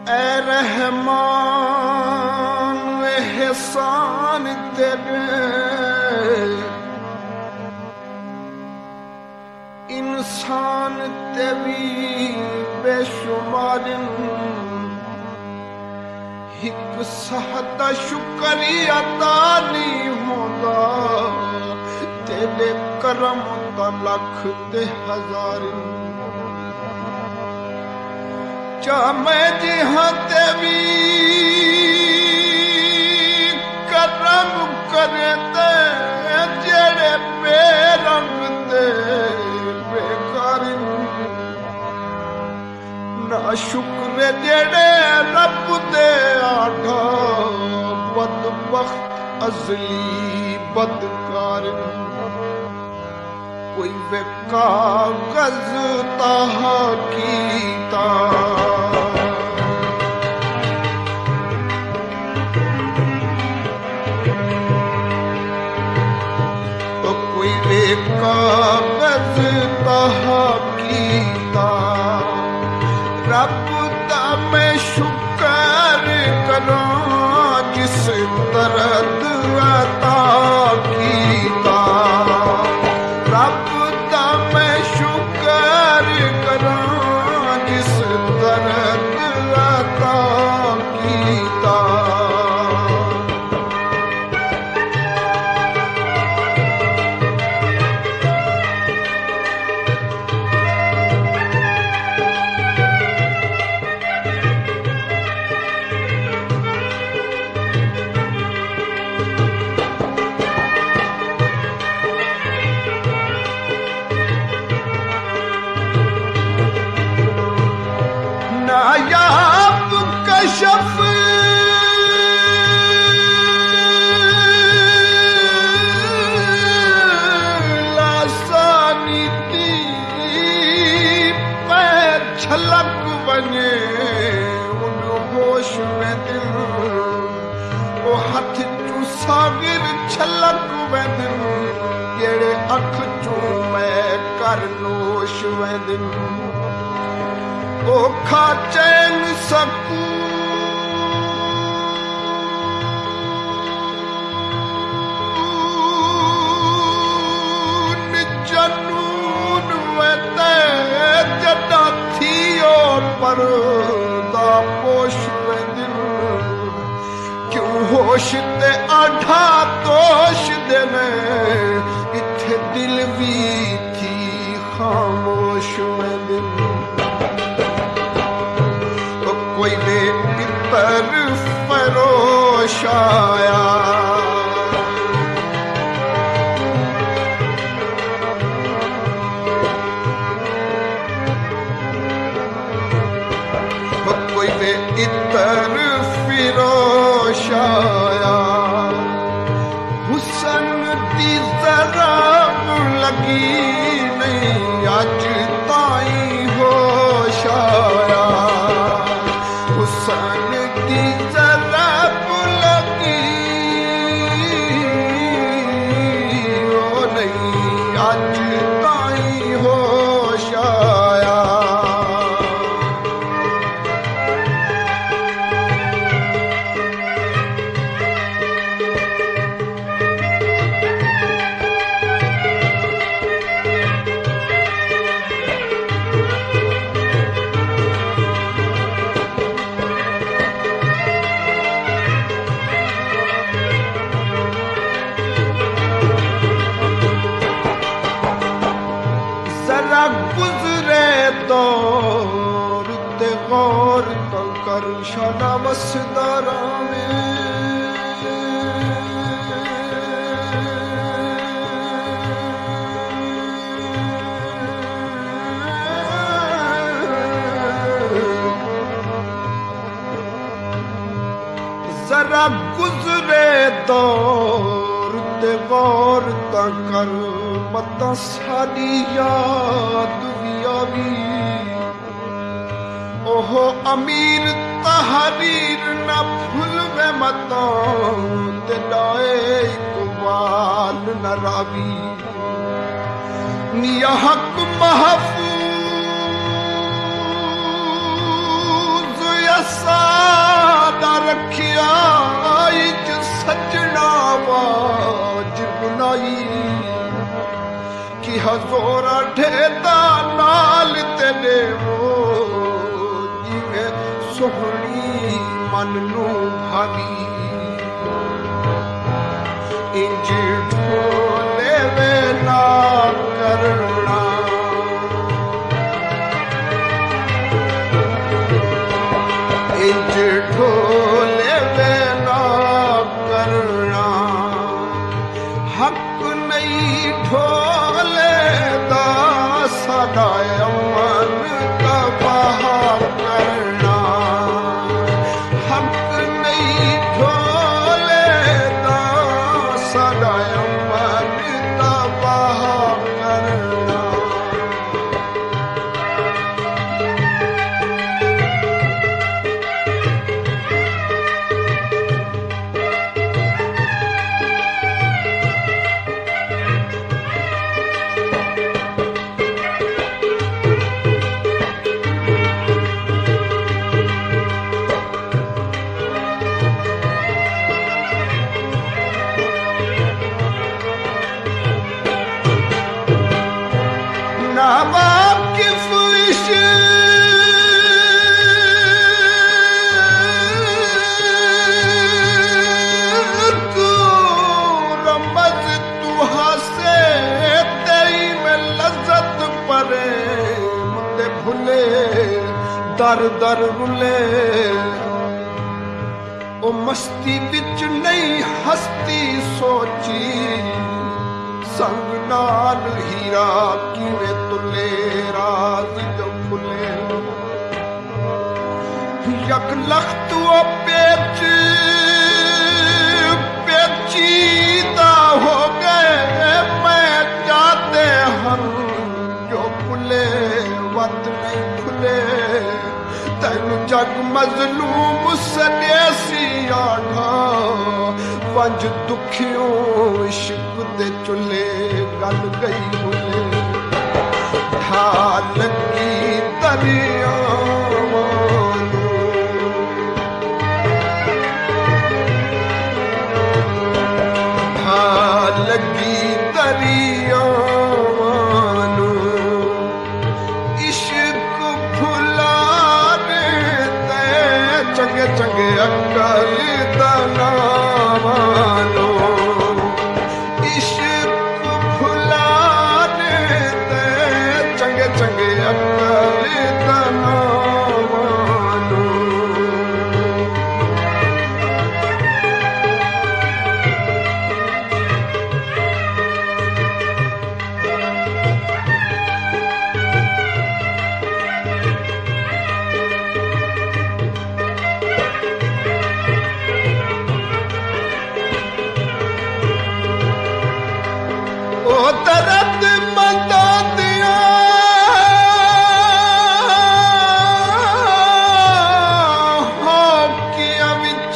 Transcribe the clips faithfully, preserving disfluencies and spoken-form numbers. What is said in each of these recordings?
ऐ रहमान एहसान तेरे इंसान ते भी बेशुमार हिक सहदा शुक्री अदा नहीं होंदा तेरे करम दा लख ते हजार चा मैं जिहां ते भी करम करे ते जेड़े बेरंग ते बेकार ना शुक्र जेड़े रब दे आठा बदबख्त अजली बदकार कोई वे कागज ताहा कीता तो कोई वे कागज ताहा कीता रब दा मैं शुक्र करा जिस दर्द अता कीता रब दा मैं शुक्र करा जिस दर्द अता कीता नायाब कशफ लासानी थी पैर छलक बने उन होश में दिल वो हाथ चू सागिर छलक में दिल जेड़े अख चू मैं कर नोश में दिल ओखा चैन सकून जनून वते जदा थियो पर्दा पोश में दिल क्यों होश ते आढ़ा तोश देने इत्थे दिल भी थी खामोश में दिल कोई वे इतर फरोश आया कोई वे इतर फिरोश आया हुसन दी जरा लगी नहीं अज ताई होश आया हुसन की जरा लगी ओ नहीं अज ताई होश आया गुजरे दौर ते गौर तो कर शाना वसदारा में जरा गुजरे दौर ते गौर तो कर मत सारी याद भी आवी ओहो अमीर तहरीर न भूल में मत ते डाए इकबाल न रावी निया हक महफूज यसा वो जिवे सोहनी मन नू भावी इंज ढोले वे ना करना इंज ढोले वे ना करना हक नहीं ढोले दा सदा अमन तबाह करना हक नहीं ढोले दा सदा अमन तबाह करना दर दर रुले ओ मस्ती बिच नहीं हस्ती सोची संग नाल हीरा किवें तुले राज जो खुले यक लख्त ओ पेच पेचीदा हो गए मैं जाते हम जो खुले वत नहीं खुले तैन जग मजलूम सनेसी आढ़ा पंज दुखियों इश्क दे चुले गल गई मुले ढा लगी दरियावां ढा लगी दरियावां चंगे चंगे अकल दनावानो इश्क भुलाने दे चंगे चंगे अकल दनावानो दर्द मंदा दिया हो किया विच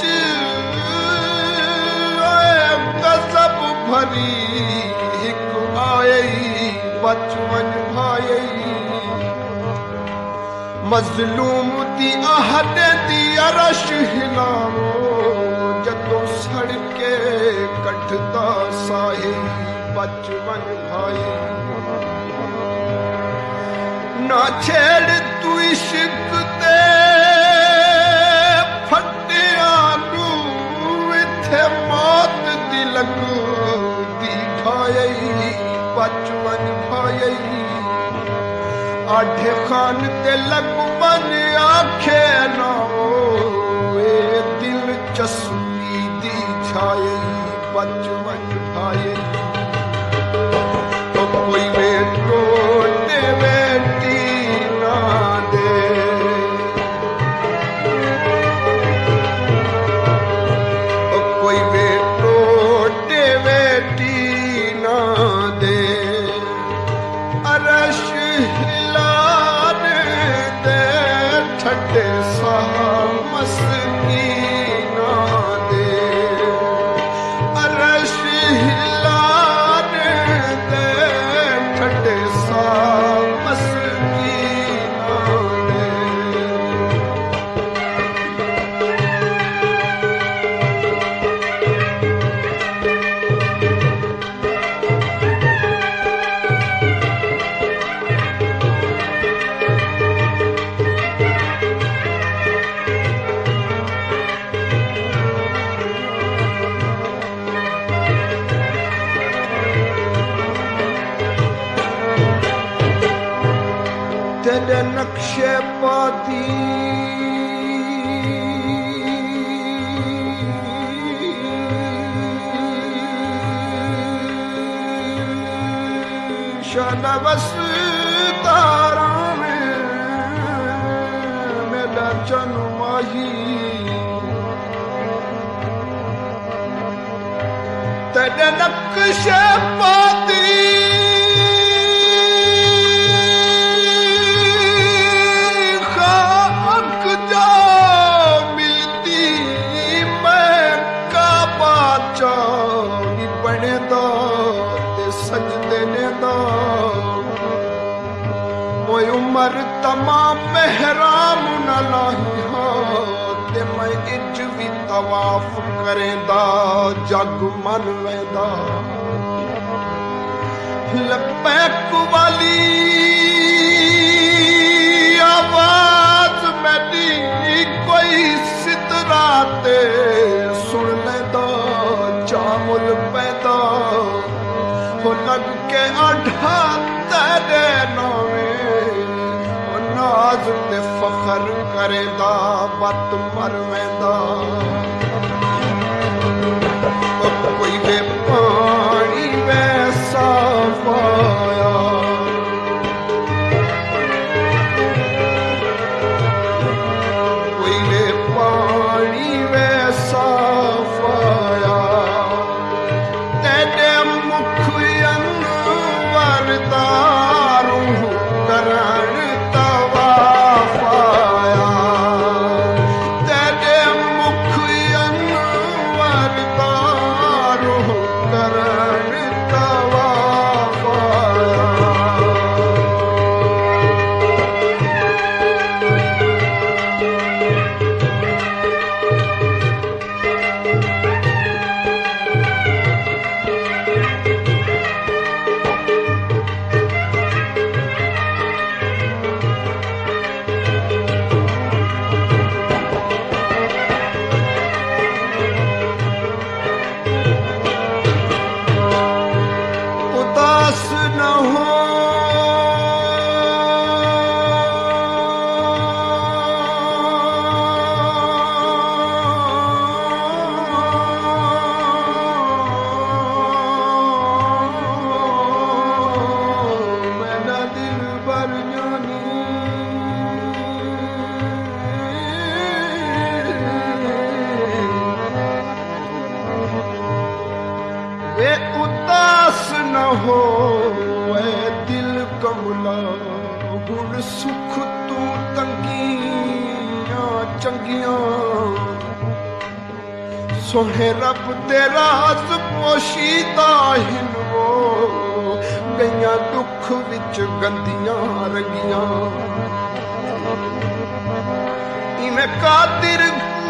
गजब भरी हिक आई बचवन भाई मजलूम दी आहद दी अरश हिलाओ जदों सड़के कटदा साहे बचवन भाई ना छेड़ तू इश्क दे फटिया नू इथे मौत दी लगदी भाई बचवन भाई आठे खान ते लगवन आखे ना ए दिलचस्पी दी छाई बचवन भाई कोई वे टोटे बेटी ना दे कोई वे टोटे बेटी ना दे अरश हिलाने दे ठटे सहा मस्की ना दे अरश हिलाने दे ठटे सा मस्की ना दे शानवस तारा में मेरा चनु माही तेरे नक्शे पाती खाक जा मिलती मैं काबा चावी बने दा ते सजदे ने दा कोई उम्र तमाम मेहराम न लाही हो ते मैं इज भी तवाफ करेंदा जग मन वेदा लबैक वाली आवाज मेरी कोई सितरा ते सुन लेदा चामुल पैदा हो लग के आढ़ा तेरे नावे नाज ते फखर करेंदा बत मर वेंदा कोई वे पानी वैसा पाया कोई वे पानी वैसा पाया तेरे मुख अनवर दारू करण तवाफ आया तेरे मुख अनवर दारू करण तवाफ आया उदास न हो मेरा दिल भर जानी वे उदास न हो वे दिल कमला गुण सुख तू तंगियां चंगियां सोहे रब तेरा पोशीदा हिन वो गईयां दुख विच गंदियां रंगियां इन्हें कादिर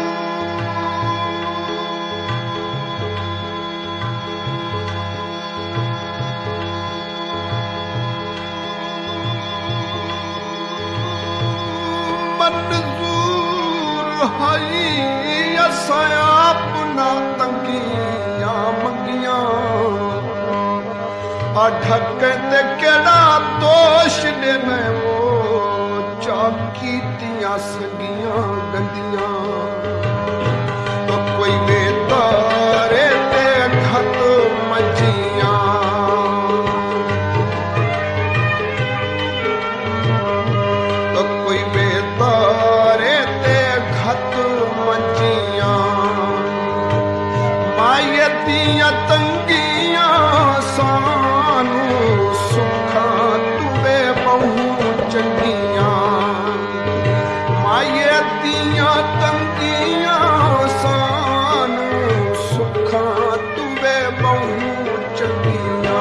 मंजूर हई असां अपना तंगियां मंगियां आ ढके ते केड़ा दोष ने मैं वो चाकी दियां सगियां गंदियां तो कोई वे तारे ते खत मजियां तो कोई वे तारे ते खत मजियां माये दियां तंगियां सानू सुखा तुवे बहु चंगियां माये दियां तंगियां सानू सुखा तुवे बहु चंगियां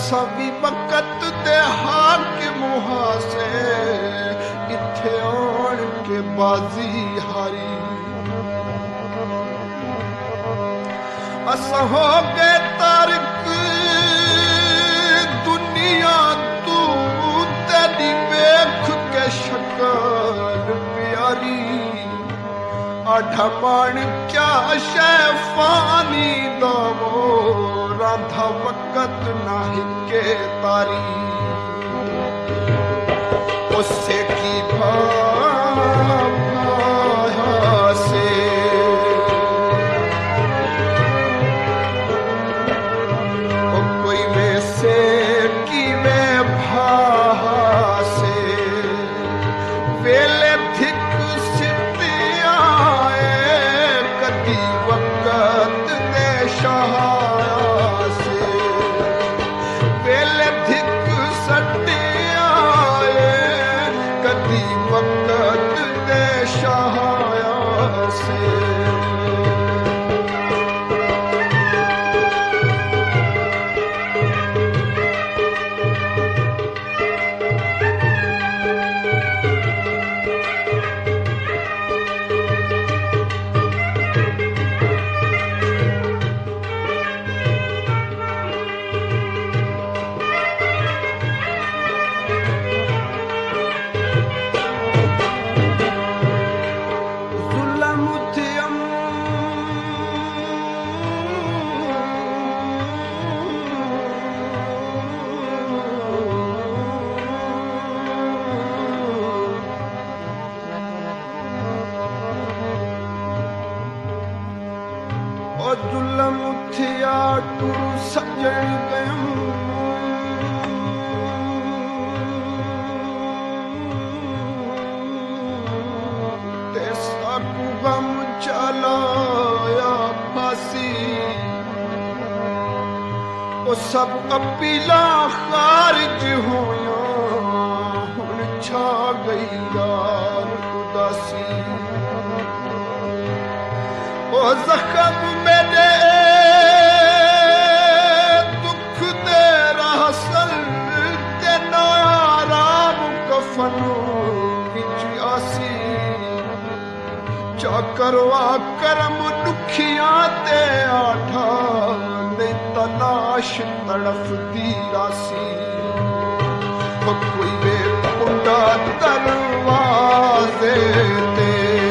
सभी वक्त दे हाकिम हासे इथे आन के बाजी हारी अस हो गए तारक दुनिया तू तेरी वेख के शक्ल प्यारी आढ़ापण क्या शैफानी दवो राधा वक़्त नाही के तारी उससे की भाषा से ओ कोई वैसे की वे भाषा वेले धिक जुलम थिया टू सजण गयम तेसा को गम चलाया फांसी ओ सब अपीला खारिज होया हुन छा गई यार उदासी ओ जख्म मेरे दुख दे रहसल ते नाराम कफन विच आसी चा करवा करम दुखियां ते आठा ने तलाश तड़फ दी रासी ओ कोई वे पुंडा दरवाजे ते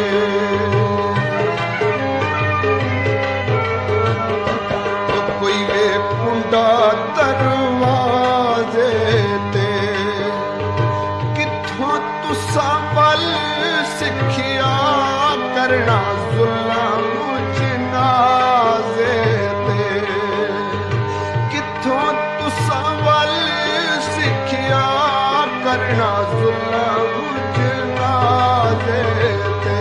दरवाजे ते किथों तुसा पल सिखिया करना जुल्म जनाजे ते किथों तुसा पल सिखिया करना जुल्म जनाजे ते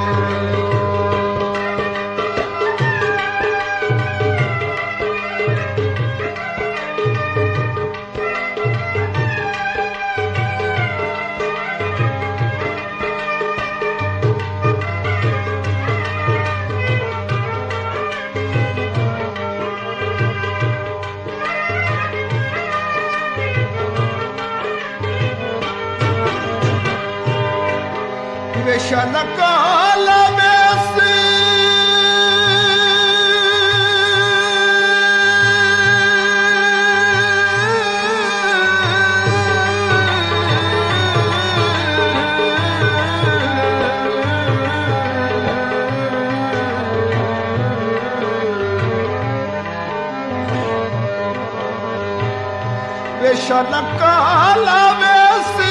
वेशन काल में से वेशन काल में से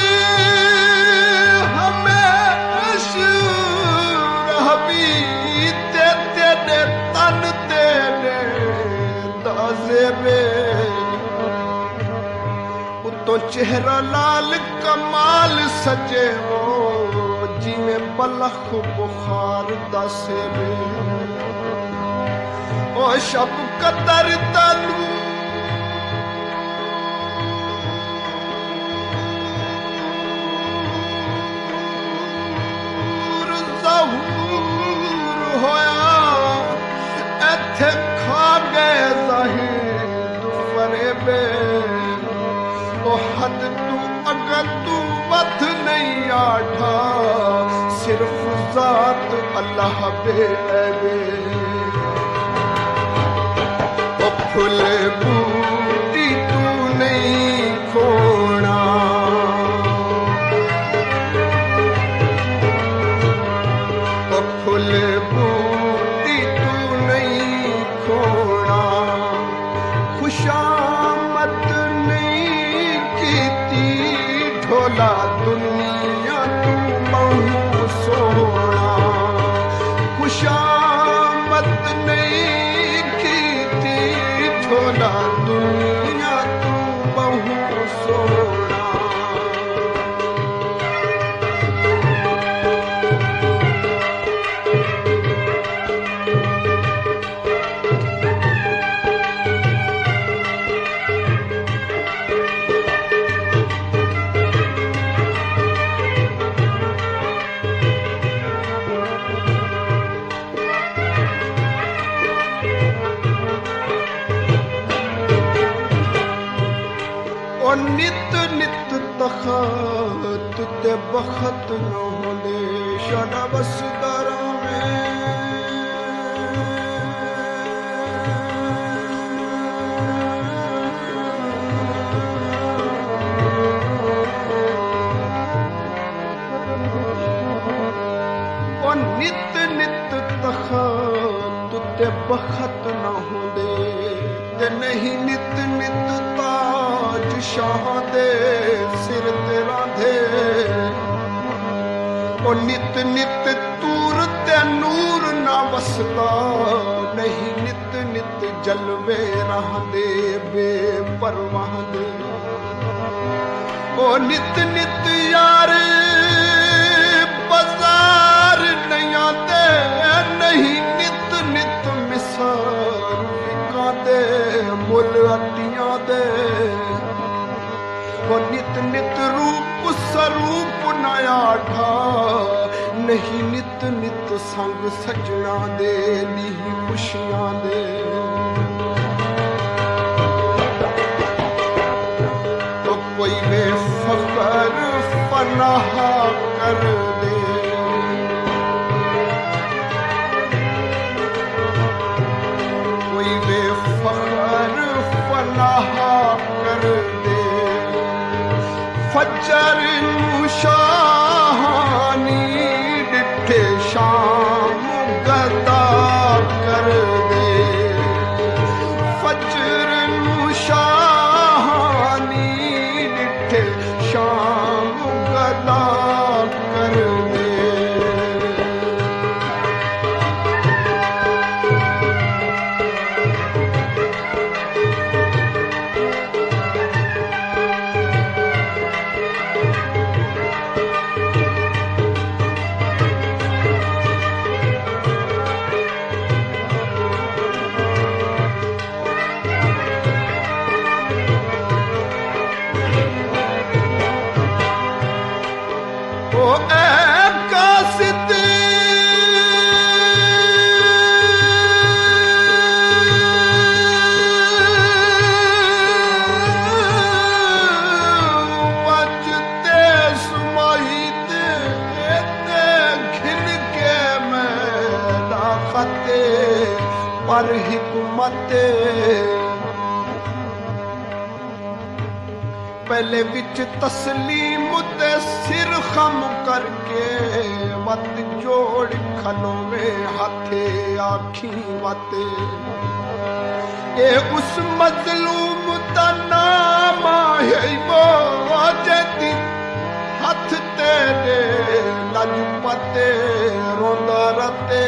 तो चेहरा लाल कमाल सजे हो जिमें बलख बुखार दसे ओ शब कदर तनू होया एथे खा गए ज़हीर फरेबे हद तू अगर तू वध नहीं आठा सिर्फ जात अल्लाह बेबे ओ फुल बूटी तू नहीं खोना ओ फुल बूटी तू नहीं खोना खुशामद नहीं कीती ढोला दुनिया तू महू सोना खुशामद नहीं कीती ढोला दुनिया तू महू सोना नित नित तखत ते बखत न होंदे शादा बसदारा में ओ नित नित तखत ते बखत न होंदे ते नहीं नित नित शाह दे सिर ते रांधे ओ नित नित तूर ते नूर ना वसदा नहीं नित नित जलवे रहंदे बेपरवाह दे ओ नित नित यार बाजार नहीं आते नहीं नित नित मिसार विकादे मुल हट्टियां दे वो नित नित रूप स्वरूप नया ठा नहीं नित नित संग सजना दे नी खुशियां दे तो कोई वे फकर फनाह कर दे कोई वे फकर फनाह कर दे फजर शाहानी डिठे शाम गदा कर दे फजर शाहानी डिठे शाम गदा कर दे पर हिकमत पहले विच तस्लीम ते सिर खम करके मत जोड़ खलोवे हाथे आखी वाते ये उस मजलूम दा नाम है वो जदी हाथ तेरे लजपते रोंदा रते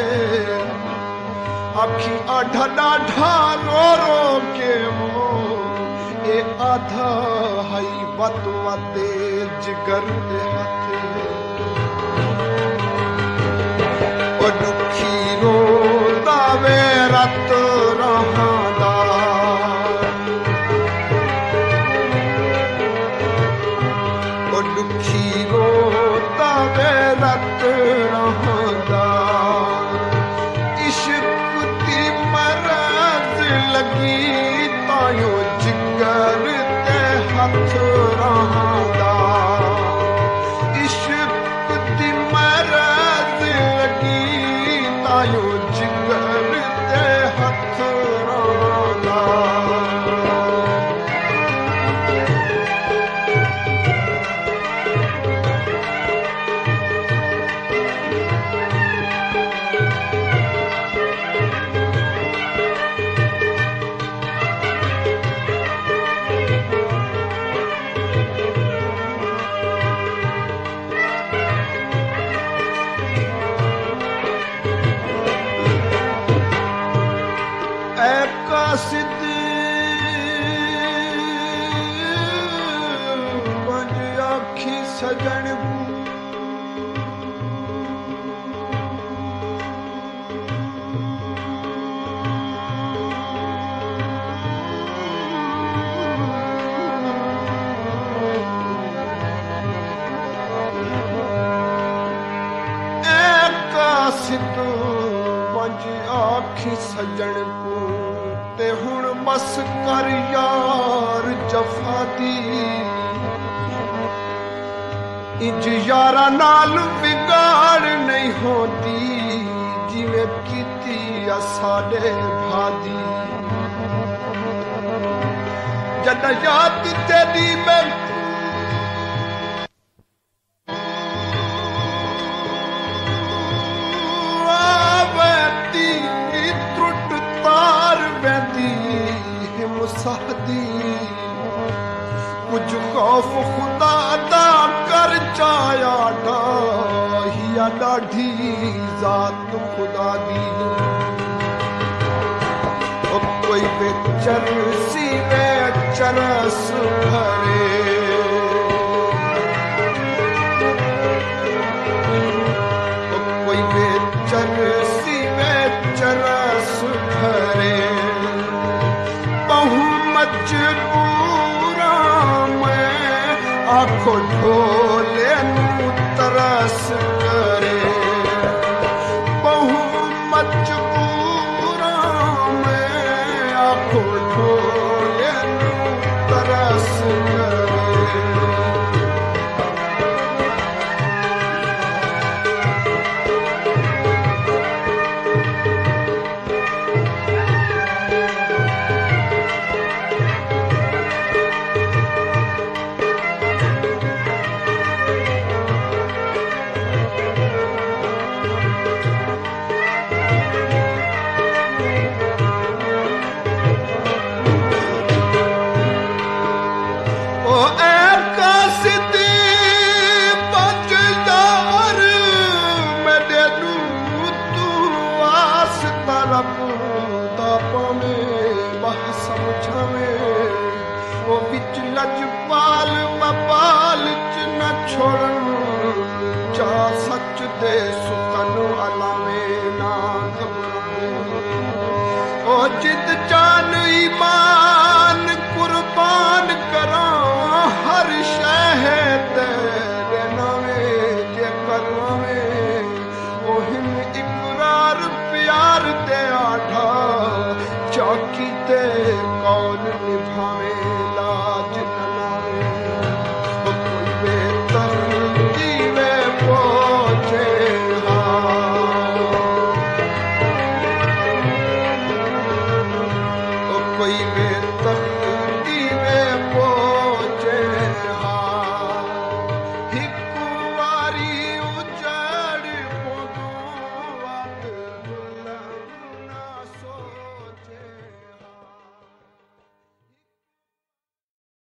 आखी आढ़ा डाढ़ा रो रो के वो ए आधा हई बत वाते जिगर दे हाथे ओ दुखी रोंदा वे रत रहांदा ओ दुखी रोंदा वे रत रहांदा लगी तायो जिगर ते हथ सिद्ध वंज आखी सजन को ते हुण बस कर यार जफा दी इंज यारा नाल बिगाड़ नहीं होती जिवें कीती आ साडे भादी जद याद तेरी मैं आवती त्रुट तार वैती मुसादी कुछ खौफ खुदा दा कर चाया डाहिया डाढ़ी जात खुदा दी ओ कोई बेचर सी वे चरस भरे ओ कोई बेचर सी वे चरस भरे बहु मजबूरा मैं आखो ढोले नू तरस करे बहु मजबूरा मैं आखो ढोले नू तरस करे लजपाल बपाल च न छोड़न जा सच दे सुखन अलावे ना घबरावे ओ जिद जान ईमान